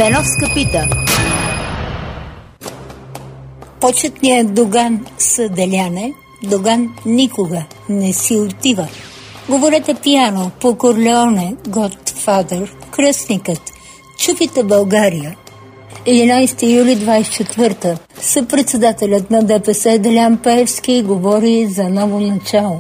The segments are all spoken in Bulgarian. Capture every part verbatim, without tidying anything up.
Беновска пита. Почетният Доган Съделяне, Доган никога не си отива. Говорете пияно по Корлеоне, Godfather, Кръстникът, Чупите България. единайсети юли двайсет и четвърта. Съпредседателят на ДПС Делян Пеевски говори за ново начало.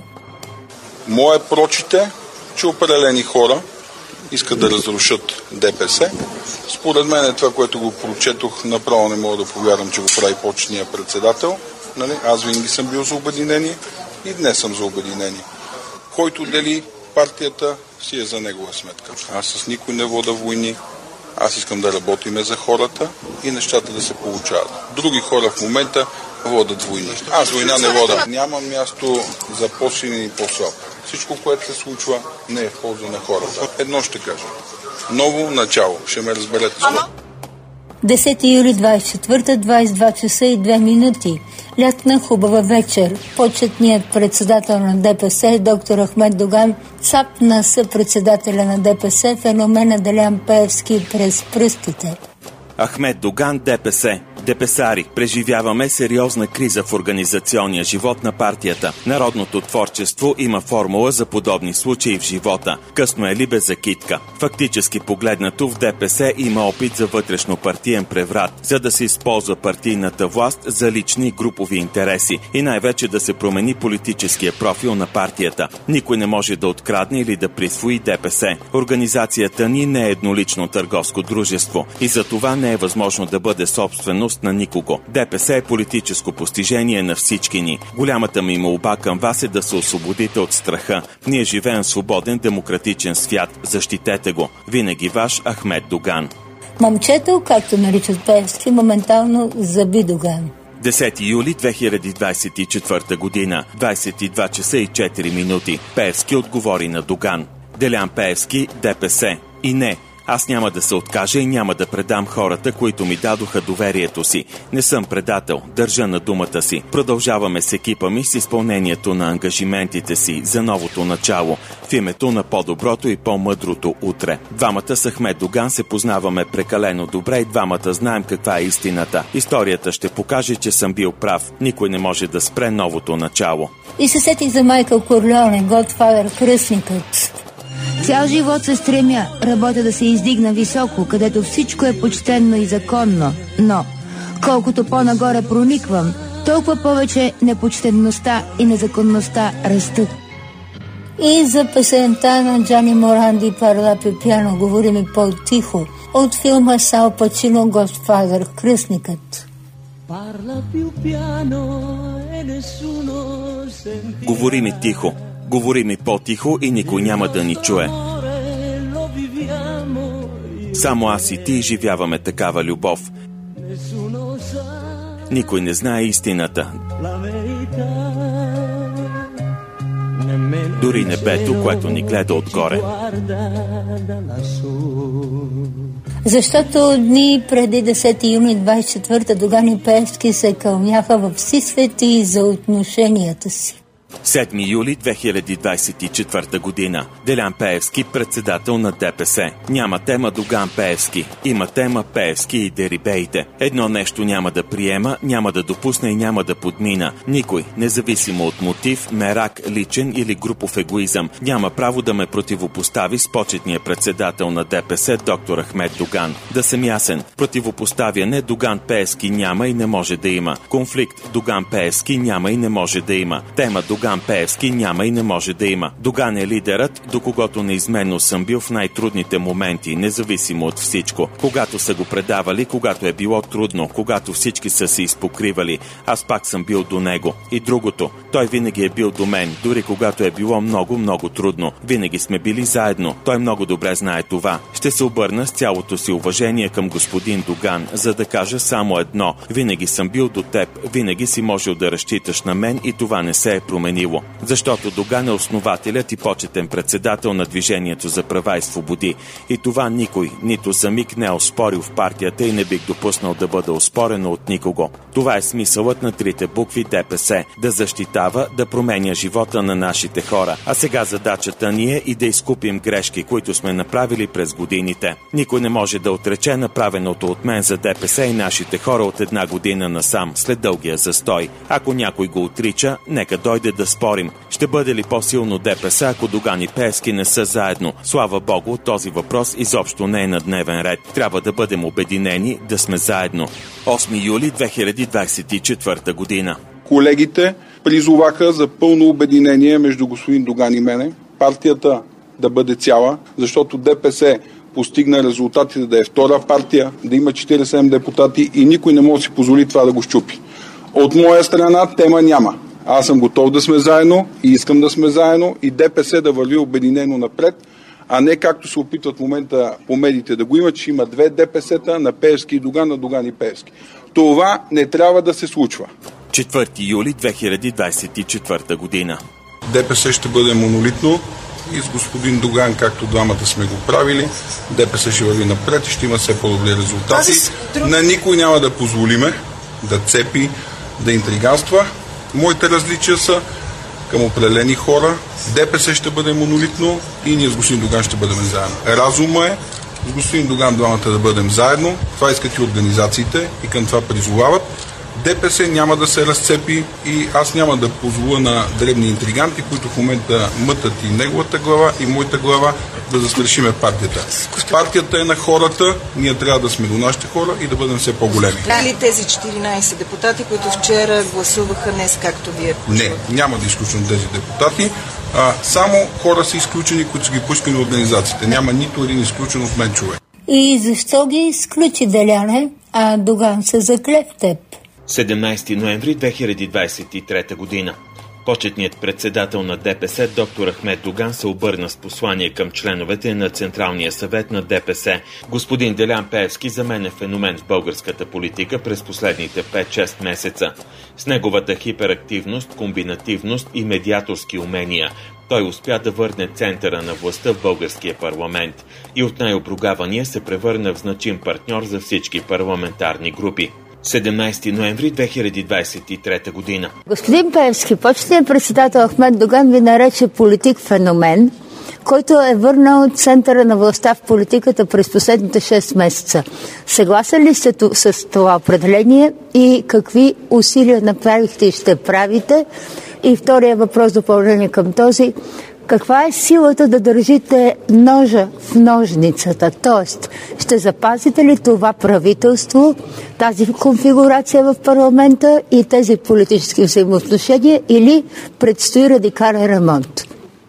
Мое прочит е, че определени хора искат да разрушат ДПС. Според мен е това, което го прочетох, направо не мога да повярвам, че го прави почетният председател. Нали? Аз винаги съм бил за обединение и днес съм за обединение. Който дели партията, си е за негова сметка. Аз с никой не вода войни. Аз искам да работиме за хората и нещата да се получават. Други хора в момента водят войни. Аз война не вода. Няма място за по-силен и по-слаб. Всичко, което се случва, не е в полза на хората. Едно ще кажа. Ново начало. Ще ме разберете това. десети юли двайсет и четвърта, двайсет и два часа и две минути. Лятна хубава вечер. Почетният председател на ДПС, доктор Ахмед Доган, цапна съпредседателя на ДПС, феномена Делян Пеевски през пръстите. Ахмед Доган, ДПС. Депесари, преживяваме сериозна криза в организационния живот на партията. Народното творчество има формула за подобни случаи в живота. Късно е ли бе за китка? Фактически погледнато в ДПС има опит за вътрешно партиен преврат, за да се използва партийната власт за лични и групови интереси и най-вече да се промени политическия профил на партията. Никой не може да открадне или да присвои ДПС. Организацията ни не е еднолично търговско дружество и за това не е възможно да бъде собственост на никого. ДПС е политическо постижение на всички ни. Голямата ми молба към вас е да се освободите от страха. Ние живеем в свободен демократичен свят. Защитете го. Винаги ваш Ахмед Доган. Момчето, както наричат Пеевски, моментално заби Доган. десети юли две хиляди двайсет и четвърта година, двайсет и два часа и четири минути. Пеевски отговори на Доган. Делян Пеевски, ДПС. И не, аз няма да се откажа и няма да предам хората, които ми дадоха доверието си. Не съм предател, държа на думата си. Продължаваме с екипа ми с изпълнението на ангажиментите си за новото начало, в името на по-доброто и по-мъдрото утре. Двамата с Ахмед Доган се познаваме прекалено добре и двамата знаем каква е истината. Историята ще покаже, че съм бил прав. Никой не може да спре новото начало. И се сетих за Майкъл Корлеоне, Godfather, Кръстникът. Цял живот се стремя, работя да се издигна високо, където всичко е почтенно и законно. Но, колкото по-нагоре прониквам, толкова повече непочтенността и незаконността растат. И за песента на Джани Моранди Парла Пипяно говорим и по-тихо от филма Сал Пачино Godfather, Кръстникът. Говори ми тихо. Говори ми по-тихо и никой няма да ни чуе. Само аз и ти живяваме такава любов. Никой не знае истината. Дори небето, което ни гледа отгоре. Защото дни преди десети юни двайсет и четвърта Доган и Пеевски се кълняха във всесвети за отношенията си. седми юли две хиляди двайсет и четвърта година. Делян Пеевски, председател на ДПС. Няма тема Доган Пеевски. Има тема Пеевски и дерибеите. Едно нещо няма да приема, няма да допусне и няма да подмина. Никой, независимо от мотив, мерак, личен или групов егоизъм, няма право да ме противопостави с почетния председател на ДПС доктор Ахмед Доган. Да съм ясен, противопоставяне Доган Пеевски няма и не може да има. Конфликт Доган Пеевски няма и не може да има. Тема Доган Пеевски няма и не може да има. Доган е лидерът, до когото неизменно съм бил в най-трудните моменти, независимо от всичко. Когато са го предавали, когато е било трудно, когато всички са се изпокривали, аз пак съм бил до него. И другото, той винаги е бил до мен, дори когато е било много, много трудно. Винаги сме били заедно. Той много добре знае това. Ще се обърна с цялото си уважение към господин Доган, за да кажа само едно. Винаги съм бил до теб, винаги си можел да разчиташ на мен и това не се е променило. приемливо, защото Доган е основателят и почетен председател на Движението за права и свободи. И това никой, нито за миг не е оспорил в партията и не бих допуснал да бъде оспорено от никого. Това е смисълът на трите букви ДПС – да защитава, да променя живота на нашите хора. А сега задачата ни е и да изкупим грешки, които сме направили през годините. Никой не може да отрече направеното от мен за ДПС и нашите хора от една година насам, след дългия застой. Ако някой го отрича, нека дойде да спорим. Ще бъде ли по-силно ДПС, ако Доган и Пеевски не са заедно? Слава Богу, този въпрос изобщо не е на дневен ред. Трябва да бъдем обединени, да сме заедно. осми юли две хиляди двадесет и четвърта година. Колегите призоваха за пълно обединение между господин Доган и мене. Партията да бъде цяла, защото ДПС постигна резултатите да е втора партия, да има четиридесет и седем депутати и никой не може да си позволи това да го щупи. От моя страна тема няма. Аз съм готов да сме заедно и искам да сме заедно и ДПС да върви обединено напред, а не както се опитват в момента по медиите да го има, че има две ДПС-та на Пеевски и Доган, на Доган и Пеевски. Това не трябва да се случва. четвърти юли две хиляди двадесет и четвърта година. ДПС ще бъде монолитно и с господин Доган, както двамата сме го правили, ДПС ще върви напред и ще има все по-добри резултати. На никой няма да позволиме да цепи, да интриганства. Моите различия са към определени хора. ДПС ще бъде монолитно и ние с господин Доган ще бъдем заедно. Разума е с господин Доган двамата да бъдем заедно. Това искат и организациите и към това призовават. ДПС няма да се разцепи и аз няма да позволя на дребни интриганти, които в момента мътат и неговата глава, и моята глава, да застрашиме партията. Партията е на хората, ние трябва да сме до нашите хора и да бъдем все по-големи. Или тези четиринадесет депутати, които вчера гласуваха днес, както вие почвате? Не, няма да изключвам тези депутати. А, само хора са изключени, които са ги пускани организациите. Няма нито един изключен от мен човек. И защо ги изключи, Деляне, а Доган се закле в теб? седемнадесети ноември две хиляди двадесет и трета година. Почетният председател на ДПС доктор Ахмед Доган се обърна с послание към членовете на Централния съвет на ДПС. Господин Делян Пеевски за мен е феномен в българската политика през последните пет-шест месеца. С неговата хиперактивност, комбинативност и медиаторски умения той успя да върне центъра на властта в българския парламент и от най-обругавания се превърна в значим партньор за всички парламентарни групи. седемнадесети ноември две хиляди двадесет и трета година. Господин Пеевски, почетният председател Ахмед Доган ви нарече политик-феномен, който е върнал центъра на властта в политиката през последните шест месеца. Съгласен ли сте с това определение и какви усилия направихте и ще правите? И втория въпрос, допълнение към този: каква е силата да държите ножа в ножницата? Тоест, ще запазите ли това правителство, тази конфигурация в парламента и тези политически взаимоотношения, или предстои радикален ремонт?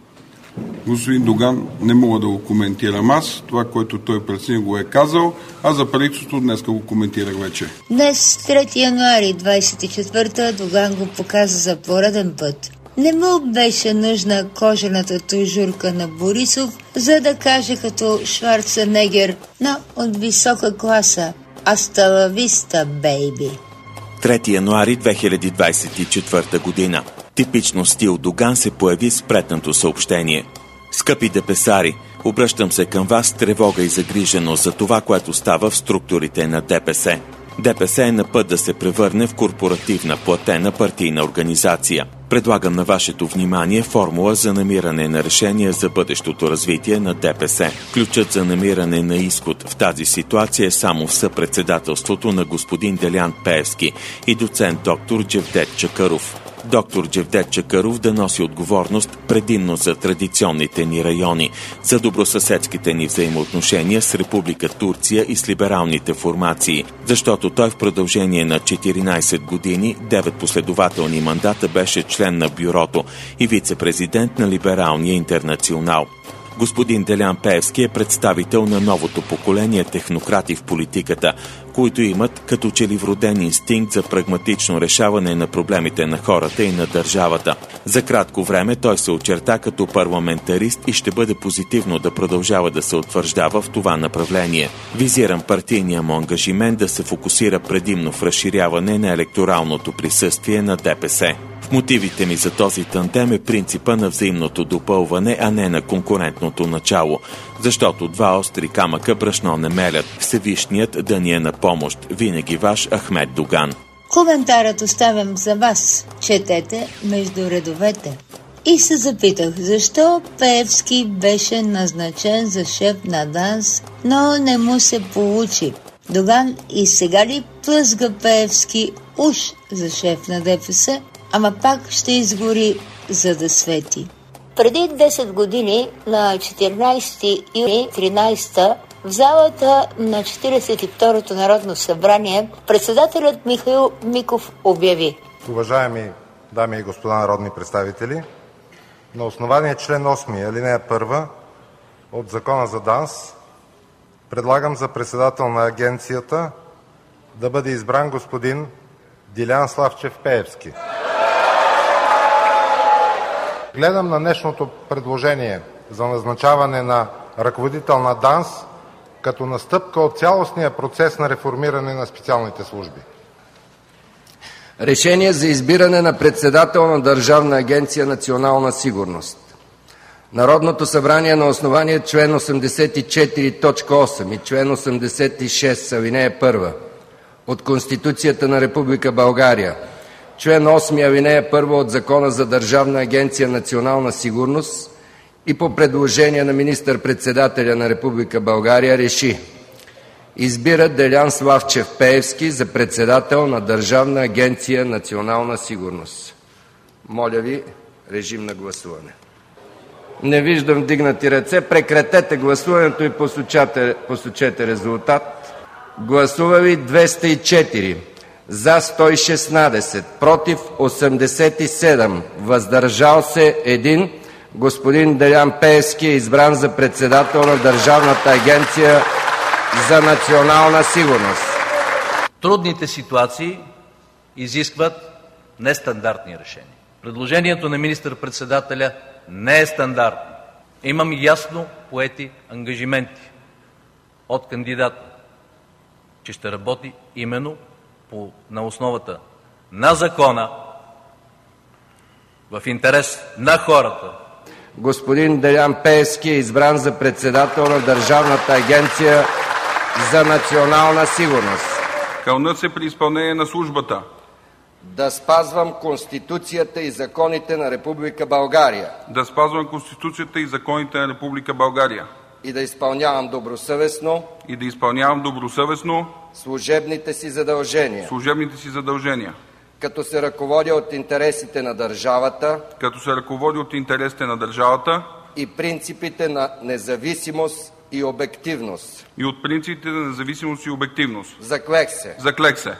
Господин Доган, не мога да го коментирам аз. Това, което той прецени, го е казал, а за правителството днес го коментирах вече. Днес, трети януари двадесет и четвърта, Доган го показа за пореден път. Не му беше нужна кожената тужурка на Борисов, за да каже като Шварценегер, но от висока класа: "Аста ла виста, бейби". трети януари две хиляди двадесет и четвърта година. Типично стил Доган се появи с претнато съобщение. Скъпи депесари, обръщам се към вас с тревога и загриженост за това, което става в структурите на ДПС. ДПС е на път да се превърне в корпоративна, платена партийна организация. Предлагам на вашето внимание формула за намиране на решение за бъдещото развитие на ДПС. Ключът за намиране на изход в тази ситуация е само в съпредседателството на господин Делян Пеевски и доцент доктор Джевдет Чакъров. Доктор Джевдет Чакъров да носи отговорност предимно за традиционните ни райони, за добросъседските ни взаимоотношения с Република Турция и с либералните формации, защото той в продължение на четиринадесет години, девет последователни мандата беше член на бюрото и вице-президент на Либералния интернационал. Господин Делян Пеевски е представител на новото поколение технократи в политиката, които имат като че ли вроден инстинкт за прагматично решаване на проблемите на хората и на държавата. За кратко време той се очерта като парламентарист и ще бъде позитивно да продължава да се утвърждава в това направление. Визирам партийния му ангажимент да се фокусира предимно в разширяване на електоралното присъствие на ДПС. В мотивите ми за този тандем е принципа на взаимното допълване, а не на конкурентното начало, защото два остри камъка брашно не мерят. Всевишният да ни е на помощ. Винаги ваш Ахмед Доган. Коментарът оставям за вас. Четете между редовете. И се запитах, защо Пеевски беше назначен за шеф на ДАНС, но не му се получи. Доган и сега ли плъзга Пеевски уж за шеф на ДПС, ама пак ще изгори, за да свети. Преди десет години, на четиринайсети юни тринайсета, в залата на четирийсет и второто Народно събрание председателят Михаил Миков обяви: Уважаеми дами и господа народни представители, на основание член осми, алинея първа от Закона за ДАНС предлагам за председател на агенцията да бъде избран господин Дилян Славчев Пеевски. Гледам на днешното предложение за назначаване на ръководител на ДАНС като настъпка от цялостния процес на реформиране на специалните служби. Решение за избиране на председател на Държавна агенция „Национална сигурност”. Народното събрание на основание член осемдесет и четири, точка осем и член осемдесет и шест, алинея първа от Конституцията на Република България, член осми, алинея първа от Закона за Държавна агенция „Национална сигурност” и по предложение на министър-председателя на Република България реши: избира Делян Славчев Пеевски за председател на Държавна агенция „Национална сигурност”. Моля ви, режим на гласуване. Не виждам вдигнати ръце. Прекратете гласуването и посочете, посочете резултат. Гласували двеста и четири, за сто и шестнадесет, против осемдесет и седем, въздържал се един. Господин Делян Пеевски е избран за председател на Държавната агенция за национална сигурност. Трудните ситуации изискват нестандартни решения. Предложението на министър-председателя не е стандартно. Имам ясно поети ангажименти от кандидата, че ще работи именно по, на основата на закона, в интерес на хората. Господин Делян Пеевски е избран за председател на Държавната агенция за национална сигурност. Кълна се при изпълнение на службата да спазвам Конституцията и законите на Република България. Да спазвам Конституцията и законите на Република България. И да изпълнявам добросъвестно. И да изпълнявам добросъвестно. Служебните си задължения. Служебните си задължения. Като се ръководя от интересите на държавата. Като се ръководя от интересите на държавата. И принципите на независимост и обективност. И от принципите на независимост и обективност. Заклех се. Заклех се.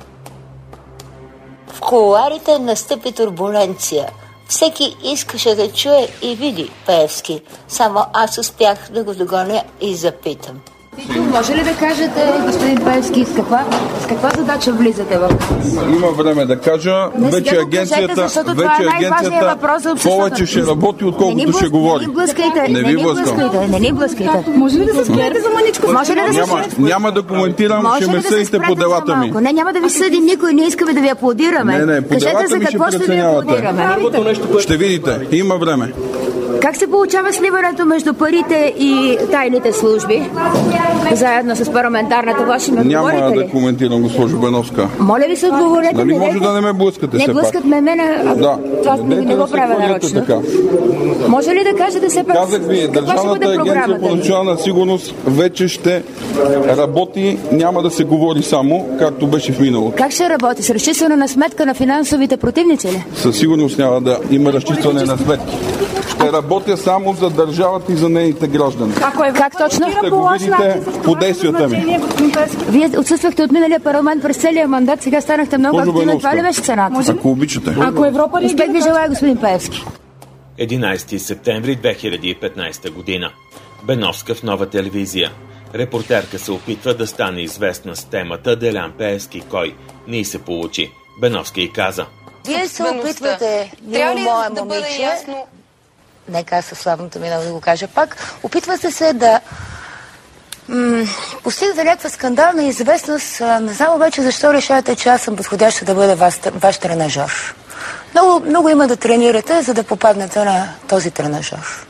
В кулоарите настъпи турбуленция. Всеки искаше да чуе и види Пеевски. Само аз успях да го догоня и запитам: може ли да кажете, господин Пеевски, с каква, с каква задача влизате в ДАНС? Има време да кажа. Не, вече агенцията, кажете, вече е агенцията повече ще работи, отколкото ще говори. Не ни блъскайте, не, не ви блъскайте, не ни блъскайте. Може ли да се спрете за маничко? Може ли да се няма, няма да коментирам, може ще ме съдите по делата ми. Не, няма да ви съдим никой, не искаме да ви аплодираме. Не, не, по кажете за какво ще ви аплодираме. Ще видите, има време. Как се получава сливането между парите и тайните служби? Заедно с парламентарната власт, ми отговорите ли? Няма да коментирам, госпожо Беновска. Моля ви се, отговорете. Нали може да не ме блъскате? Не блъскат ме мене, а да. това не, не го правя нарочно. Така. Може ли да кажете все пак? Казах ви, Държавната агенция по национална сигурност вече ще работи, няма да се говори само, както беше в миналото. Как ще работи? С разчистване на сметка на финансовите противници ли? Със сигурност няма да има разчистване на сметки. Ще работя само за държавата и за нейните граждани. Е, как точно? Ще го видите по действията ми. Вие отсъствахте от миналия парламент през целия мандат, сега станахте много активен. Това ли беше цената? Ако обичате. Ако Европа ли... Успех ви желая, господин Пеевски. единайсети септември две хиляди и петнайсета година. Беновска в Нова телевизия. Репортерка се опитва да стане известна с темата Делян Пеевски кой. Не й се получи. Беновска й каза: Вие се опитвате, мило мое да момиче, ясно... нека аз със славното минало да го кажа пак, опитвате се да м- постигате някаква скандална известност. Не знам обаче защо решавате, че аз съм подходяща да бъда ваш, ваш тренажер. Много, много има да тренирате, за да попаднете на този тренажер.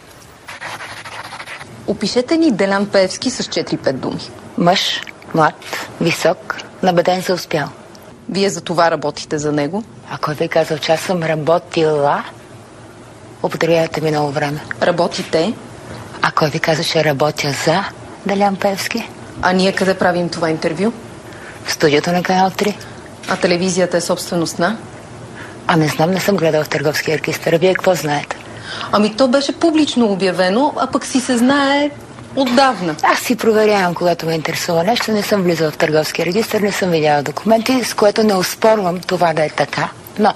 Опишете ни Делян Пеевски с четири-пет думи. Мъж, млад, висок, набеден за успял. Вие за това работите за него? А кой ви казал, че аз съм работила? Употребявате ми много време. Работите? А кой ви каза, че работя за Делян Пеевски? А ние къде правим това интервю? В студиото на Канал три. А телевизията е собственост на? А не знам, не съм гледал в Търговския регистър. Вие какво знаете? Ами то беше публично обявено, а пък си се знае отдавна. Аз си проверявам, когато ме интересува нещо. Не съм влизала в Търговския регистър, не съм видяла документи, с което не оспорвам това да е така. Но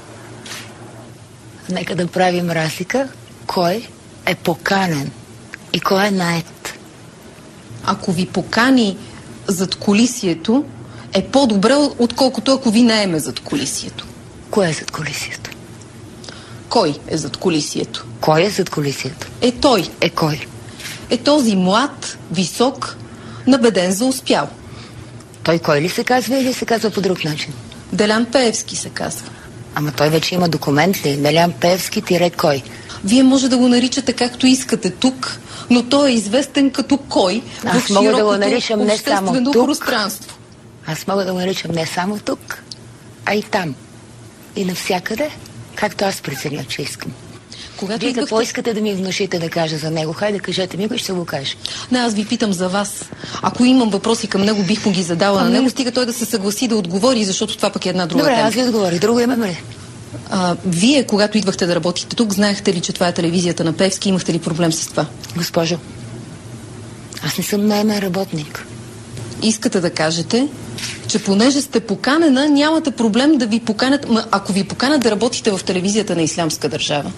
нека да правим разлика кой е поканен и кой е нает. Ако ви покани зад колисието, е по-добре, отколкото ако ви наеме зад колисието. Кое е зад колисието? Кой е зад колисието? Кой е зад колисието? Е той. Е кой? Е този млад, висок, набеден за успял. Той кой ли се казва или се казва по друг начин? Делян Пеевски се казва. Ама той вече има документ ли? Делян Пеевски тире кой? Вие може да го наричате както искате тук, но той е известен като кой Аз в мога да го широкото наричам не само обществено тук. пространство. Аз мога да го наричам не само тук, а и там. И навсякъде, както аз преценя, че искам. Когато Вие идвахте... какво искате да ми внушите да кажа за него? Хайде, кажете ми го и ще го кажа. Не, аз ви питам за вас. Ако имам въпроси към него, бих му ги задала ами... на него, стига той да се съгласи да отговори, защото това пък е една друга Добре, тема. аз ви отговоря. Друго имаме ли? А, вие, когато идвахте да работите тук, знаехте ли, че това е телевизията на Пеевски? Имахте ли проблем с това? Госпожо, аз не съм наемен работник. Искате да кажете, че понеже сте поканена, нямате проблем да ви поканят... Ма, ако ви поканят да работите в телевизията на Ислямска държава?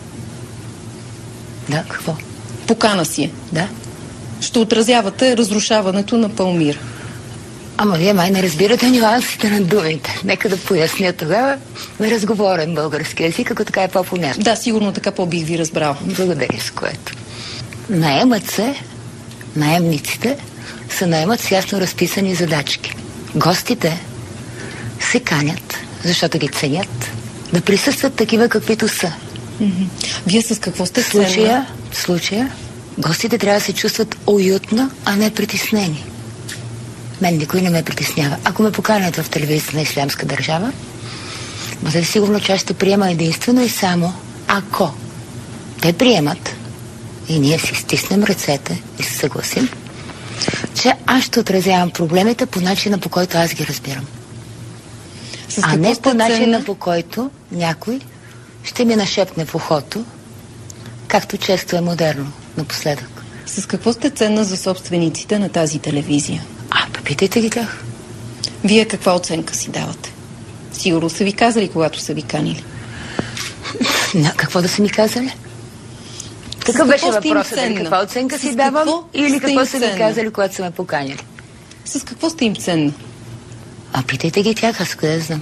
Да, какво? Покана си е. Да. Ще отразявате разрушаването на Палмира. Ама вие май не разбирате нюансите на думите. Нека да поясня тогава на разговорен български език, ако така е по-понятно. Да, сигурно така по-бих ви разбрал. Благодаря с което. Наемат се, наемниците се наемат с ясно разписани задачки. Гостите се канят, защото ги ценят, да присъстват такива каквито са. Mm-hmm. Вие с какво сте в случая, в случая, гостите трябва да се чувстват уютно, а не притеснени. Мен никой не ме притеснява. Ако ме поканят в телевизията на Ислямска държава, бъдете сигурно, че аз ще приема единствено и само ако те приемат и ние си стиснем ръцете и се съгласим, че аз ще отразявам проблемите по начина, по който аз ги разбирам. А не по начина, по който някой ще ми нашепне в ухото, както често е модерно напоследък. С какво сте ценна за собствениците на тази телевизия? А, попитайте ги тях. Вие каква оценка си давате? Сигурно са ви казали, когато са ви канили. На, какво да са ми казали? Какъв беше въпросът? Дали каква оценка си давам или какво са ми казали, когато са ме поканили? С какво сте им ценна? А питайте ги тях, аз къде знам.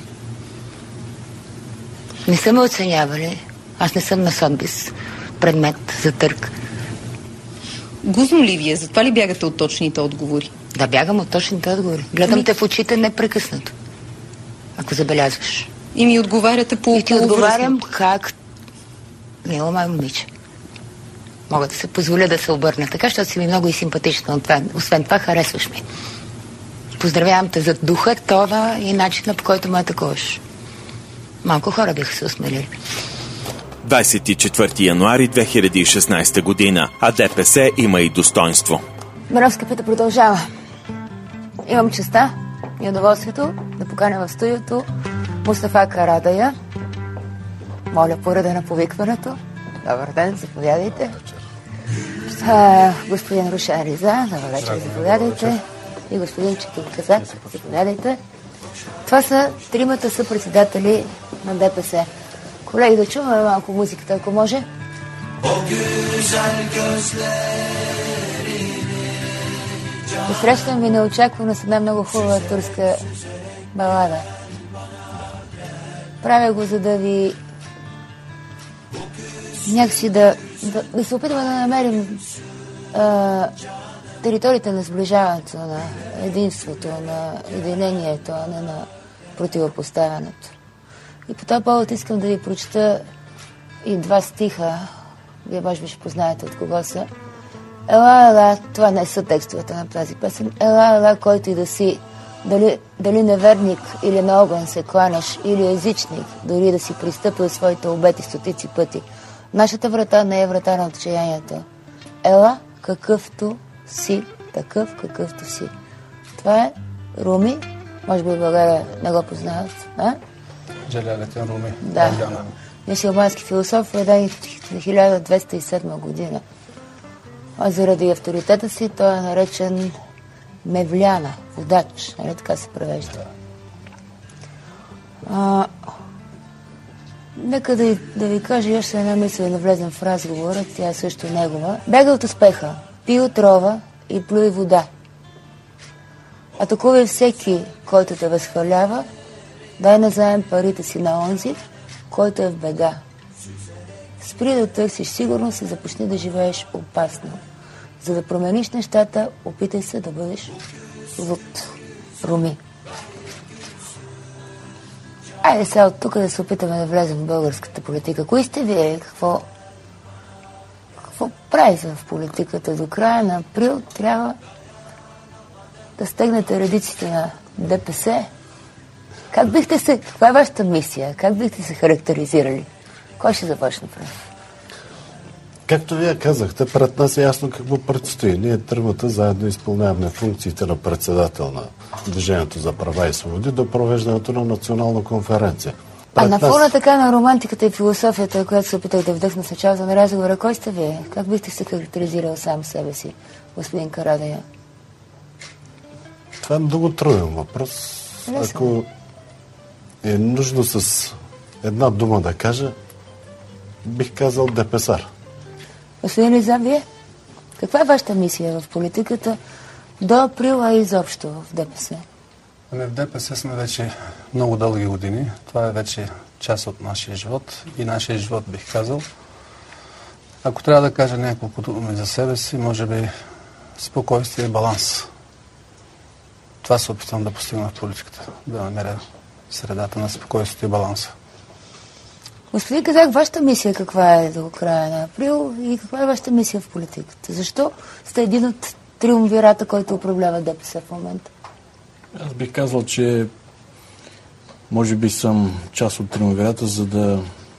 Не са ме оценявали. Аз не съм на Сотбис. Предмет за търг. Гузно ли вие? Затова ли бягате от точните отговори? Да, бягам от точните отговори. Гледам ами... те в очите непрекъснато. Ако забелязваш. И ми отговаряте по И ти отговарям как... Мило май момиче. Мога да се позволя да се обърна така, защото си ми много и симпатична. Освен това, харесваш ми. Поздравявам те за духа, това и начина, по който ме атакуваш. Малко хора биха се усмелили. двадесет и четвърти януари две хиляди и шестнадесета година, а ДПС има и достоинство. Моравска пета продължава. Имам честа и удоволствието да поканя в студиото Мустафа Карадайъ. Моля по реда на повикването. Добър ден, заповядайте. А, господин Рушен Риза, добър вечер, заповядайте. И господин Четин Казак, заповядайте. Това са тримата съпредседатели на ДПС. Колеги, да чуваме малко музиката, ако може. Посрещам ви неочаквано с една много хубава турска балада. Правя го, за да ви някакси да, да, да се опитваме да намерим а, територията на сближаването, на единството, на единението, а не на противопоставянето. И по този повод искам да ви прочета и два стиха. Вие може би ще познаете от кого са. Ела, ела, това не са текстовете на тази песен. Ела, ела, който и да си, дали, дали неверник или на огън се кланяш, или езичник, дори да си пристъпил своите обети стотици пъти. Нашата врата не е врата на отчаянието. Ела, какъвто си, такъв какъвто си. Това е Руми. Може би в България не го познават. А? Джалялетин Руми. Да. Мюсюлмански философ, роден в хиляда двеста и седма година. А заради авторитета си той е наречен Мевляна, водач. Нали така се превежда? А, нека да, да ви кажа още една мисъл, да влезем в разговора. Тя е също негова. Бега от успеха, пи отрова и плюй вода. Атакувай всеки, който те възхвалява, дай назаем парите си на онзи, който е в беда. Спри да търсиш сигурност и започни да живееш опасно. За да промениш нещата, опитай се да бъдеш луд. Руми. Айде сега от тук да се опитаме да влезем в българската политика. Кои сте вие? Какво, какво правите в политиката? До края на април трябва да стегнете редиците на ДПС. Как бихте се... Каква е вашата мисия? Как бихте се характеризирали? Кой ще започне прав? Както вие казахте, пред нас е ясно какво предстои. Ние тримата заедно изпълняваме функциите на председател на Движението за права и свободи до провеждането на национална конференция. Пред а на нас... фона така на романтиката и философията, която се опитах да вдъхна с началото на разговора, кой сте вие? Как бихте се характеризирал сам себе си, господин Карадайъ? Това е много труден въпрос. Лесно. Ако е нужно с една дума да кажа, бих казал депесар. Господин Риза, вие? Каква е вашата мисия в политиката до април, а изобщо в ДПС? Ами в ДПС сме вече много дълги години. Това е вече част от нашия живот и нашия живот, бих казал. Ако трябва да кажа няколко думи за себе си, може би спокойствие и баланс. Това се опитвам да постигна в политиката. Да намеря средата на спокойствието и баланса. Господин Казак, вашата мисия каква е до края на април и каква е вашата мисия в политиката? Защо сте един от триумвирата, който управлява ДПС в момента? Аз бих казал, че може би съм част от триумвирата, за да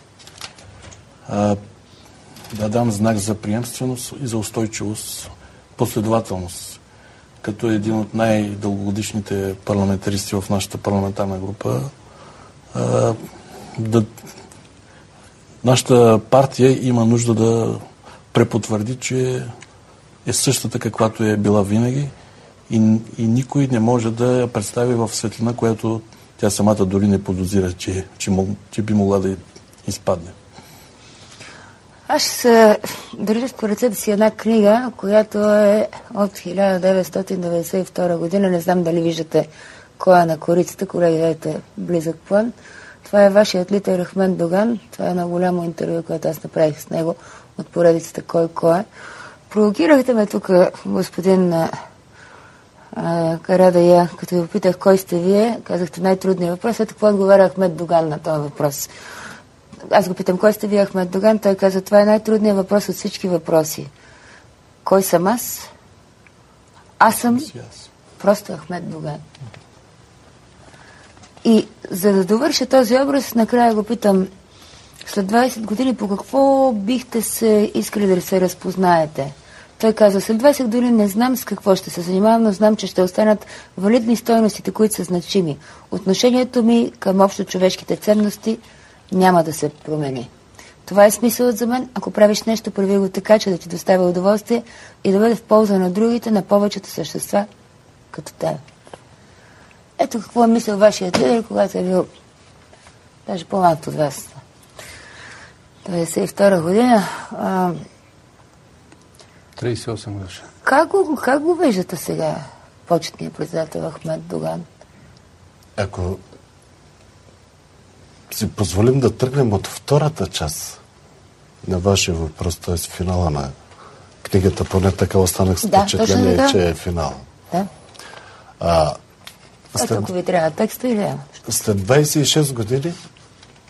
а, да дам знак за приемственост и за устойчивост, последователност. Като един от най-дългогодишните парламентаристи в нашата парламентарна група, а, да нашата партия има нужда да препотвърди, че е същата, каквато е била винаги и, и никой не може да я представи в светлина, която тя самата дори не подозира, че, че, мог, че би могла да изпадне. Аз ще се държа в ръцете си една книга, която е от хиляда деветстотин деветдесет и втора година. Не знам дали виждате кой е на корицата. Колеги, дайте близък план. Това е вашият лидер Ахмед Доган. Това е едно голямо интервю, което аз направих с него от поредицата Кой кой е. Провокирахте ме тук, господин а, а, Карадайъ, като ви попитах кой сте вие, казахте най-трудният въпрос. Ето какво отговаря Ахмед Доган на този въпрос. Аз го питам, кой сте вие, Ахмед Доган? Той каза, това е най-трудният въпрос от всички въпроси. Кой съм аз? Аз съм просто Ахмед Доган. И за да довърша този образ, накрая го питам, след двайсет години по какво бихте се искали да се разпознаете? Той каза, след двайсет години не знам с какво ще се занимавам, но знам, че ще останат валидни стойностите, които са значими. Отношението ми към общо човешките ценности няма да се промени. Това е смисълът за мен. Ако правиш нещо, прави го така, че да ти доставя удоволствие и да бъде в полза на другите, на повечето същества, като теб. Ето какво е мислил вашият лидер, когато е бил даже по-малко от вас. деветдесет и втора година. А... трийсет и осем години. Как го, как го виждате сега, почетният председател Ахмед Доган? Ако си позволим да тръгнем от втората част на вашия въпрос, т.е. финала на книгата, поне така останах с впечатление, да, че е финал. Да. А, след... Ако ви трябва текста или няма? След двайсет и шест години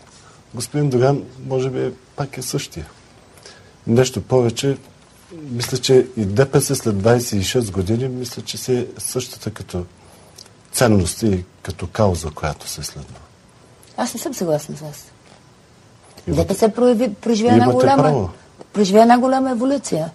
господин Доган може би пак е същия. Нещо повече, мисля, че и ДПС след двайсет и шест години, мисля, че си е същата като ценност и като кауза, която се следва. Аз не съм съгласна с вас. Имате, ДПС прояви, преживя една голяма, преживя една голяма еволюция.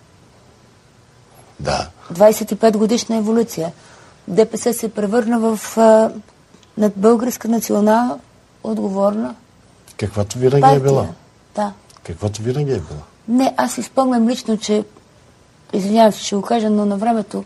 Да. двайсет и пет годишна еволюция. ДПС се превърна в а, над българска национална отговорна Каквато винаги партия. е била. Да. Каквато винаги е била. Не, аз си спомням лично, че извинявам се, ще го кажа, но на времето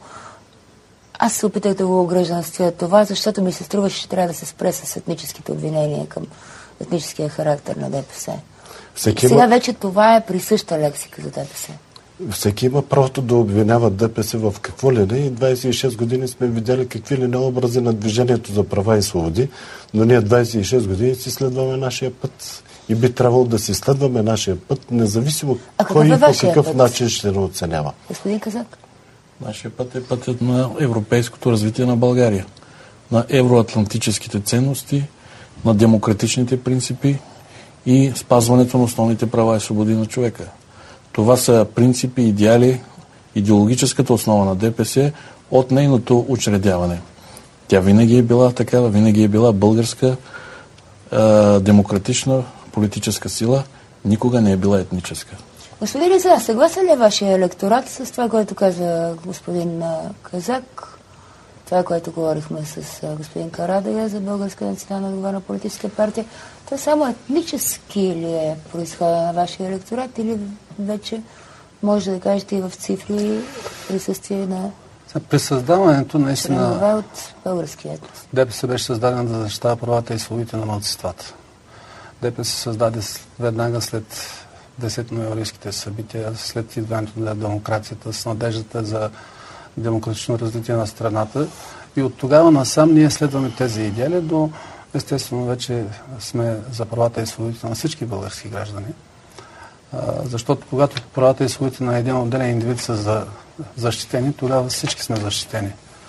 аз се опитах да го огрежда на това, защото ми се струваше, че трябва да се спре с етническите обвинения към етническия характер на ДПС. Всеки Сега има... вече това е присъща лексика за ДПС. Всеки има правото да обвинява ДПС в какво ли не и двайсет и шест години сме видяли какви ли не образи на Движението за права и свободи, но ние двайсет и шест години си следваме нашия път и би трябвало да си следваме нашия път, независимо кой и по какъв път? начин ще ни оценява. Господин Казак? Нашия път е пътят на европейското развитие на България, на евроатлантическите ценности, на демократичните принципи и спазването на основните права и свободи на човека. Това са принципи, идеали, идеологическата основа на ДПС от нейното учредяване. Тя винаги е била такава, винаги е била българска, е, демократична политическа сила, никога не е била етническа. Господин Риза, съгласен ли е вашия електорат с това, което каза господин Казак, това, което говорихме с господин Карадая за Българска национална отговорна политическа партия? Това само етнически ли е произхода на вашия електорат или вече може да кажете и в цифри присъствие на при създаването наистина от българския етнос? ДПС беше създадена да защитава правата и свободите на малцинствата. ДПС се създаде веднага след десетноянварийските събития, след идването на демокрацията, с надеждата за демократично развитие на страната. И от тогава насам ние следваме тези идеали, до естествено вече сме за правата и свободите на всички български граждани. А, защото когато правата и свободите на един отделен индивид са за, защитени, тогава всички сме защитени.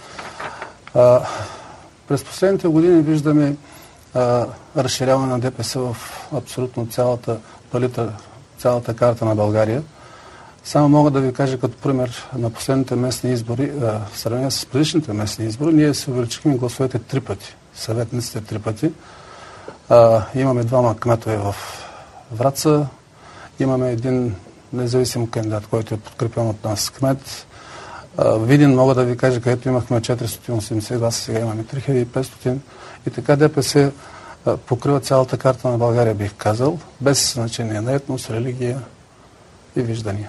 А, през последните години виждаме а, разширяване на ДПС в абсолютно цялата палитра, цялата карта на България. Само мога да ви кажа като пример на последните местни избори, а, в сравнение с предишните местни избори, ние се увеличихме гласовете три пъти, съветниците три пъти. А, имаме двама кметове в Враца, имаме един независим кандидат, който е подкрепен от нас кмет. А, Видин мога да ви кажа, където имахме четиристотин и осемдесет гласа, сега имаме три хиляди и петстотин. И така ДПС а, покрива цялата карта на България, бих казал, без значение на етнос, религия и виждания.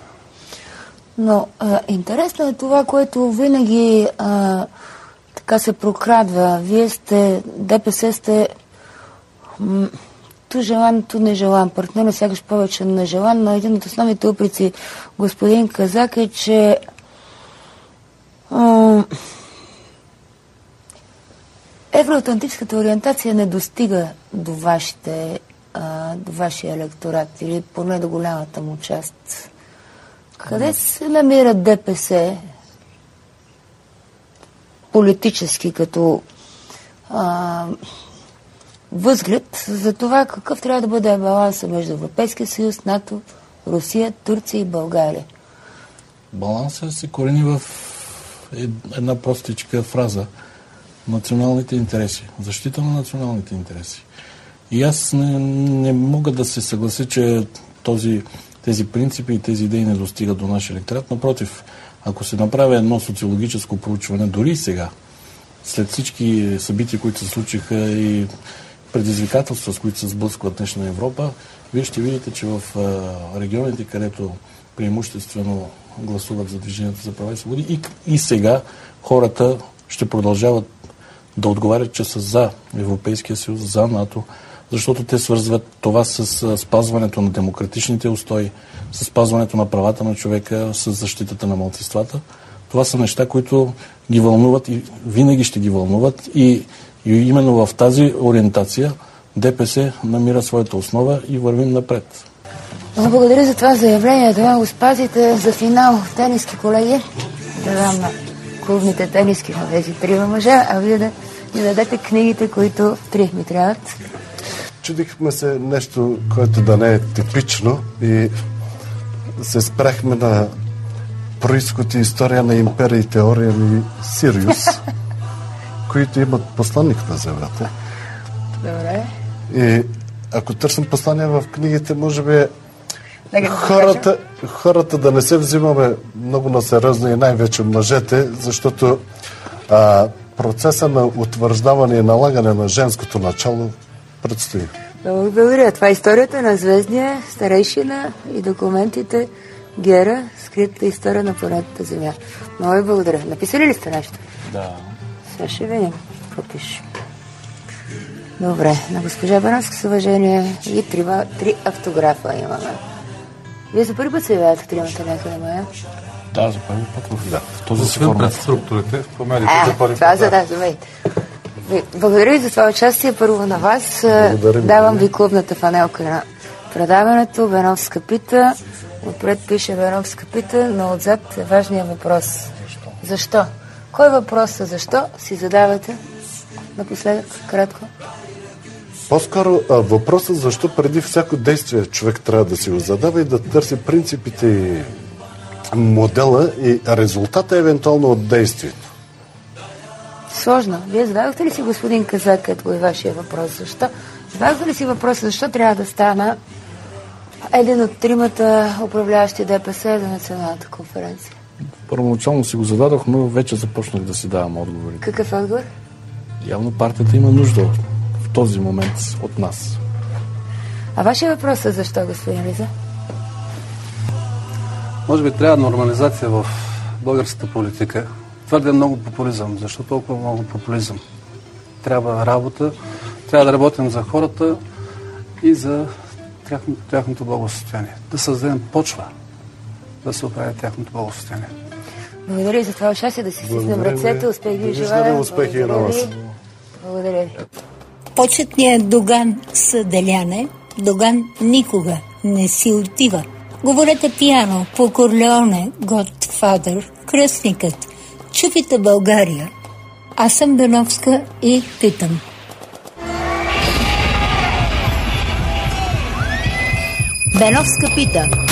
Но а, интересно е това, което винаги а, така се прокрадва. Вие сте, ДПС сте м, ту желан, ту нежелан партньор, сякаш повече нежелан, но един от основните упреци господин Казак е, че а, евроатлантическата ориентация не достига до вашите, а, до вашия електорат или поне до голямата му част. Къде се намира ДПС политически като а, възглед за това какъв трябва да бъде баланса между Европейския съюз, НАТО, Русия, Турция и България? Балансът се корени в една простичка фраза. Националните интереси. Защита на националните интереси. И аз не, не мога да се съглася, че този тези принципи и тези идеи не достигат до нашия електорат. Напротив, ако се направи едно социологическо проучване, дори и сега, след всички събития, които се случиха и предизвикателства, с които се сблъсква днешна Европа, вие ще видите, че в регионите, където преимуществено гласуват за Движението за права и свободи, и, и сега хората ще продължават да отговарят, че са за Европейския съюз, за НАТО, защото те свързват това с спазването на демократичните устои, с спазването на правата на човека, с защитата на малцинствата. Това са неща, които ги вълнуват и винаги ще ги вълнуват. И, и именно в тази ориентация ДПС намира своята основа и вървим напред. Благодаря за това заявление. Това го спазите за финал. Тениски, колеги. Да дам на клубните тениски на тези трима мъжа, а вие да ни дадете книгите, които три ми трябват. чудихме се нещо, което да не е типично и се спряхме на происход и история на империите Ориен и Сириус, които имат посланник на Земята. Добре. И ако търсим послания в книгите, може би е хората, хората да не се взимаме много насериозно и най-вече мъжете, защото а, процеса на утвърждаване и налагане на женското начало предстои. Много благодаря. Това е историята на звездния старейшина и документите Гера, скритата история на планетата Земя. Много ви благодаря. Написали ли сте нещо? Да. Сега ще видим какво пише. Добре, на госпожа Бановска с уважение и три, три автографа имаме. Вие за първи път се явявате тримата някъде, Майя? Да, за първи път в, да, в този си Освен формат. пред структурите, в померите А, за първи това път. за да, здравейте. Благодаря ви за това участие. Първо на вас. Благодаря ви. Давам ви клубната фанелка на предаването. Беновска пита. Отпред пише Беновска пита, но отзад е важният въпрос. Защо? Защо? Кой въпрос е защо си задавате? Напоследък, кратко. По-скоро а, въпросът защо преди всяко действие човек трябва да си го задава и да търси принципите и модела и резултата евентуално от действието. Сложно. Вие зададохте ли си, господин Казак, като е вашия въпрос? Защо? Зададохте ли си въпроса, защо трябва да стана един от тримата управляващи ДПС за националната конференция? Първоначално си го зададох, но вече започнах да си давам отговори. Какъв отговор? Явно партията има нужда в този момент от нас. А вашия въпрос е защо, господин Риза? Може би трябва нормализация в българската политика. Твърде много популизъм. Защо толкова много популизъм? Трябва работа, трябва да работим за хората и за тяхното, тяхното благосъстояние. Да създадем почва да се оправи тяхното благосъстояние. Благодаря за това участие, да си стиснем Благодаря ви. ръцете, успех ви Довиждане, желая. успехи и на Благодаря вас. ви. Благодаря ви. Почетният Доган Съделяне, Доган никога не си отива. Говорете пияно по Корлеоне, Godfather, Кръстникът, Чупите България. Аз съм Беновска и питам. Беновска пита.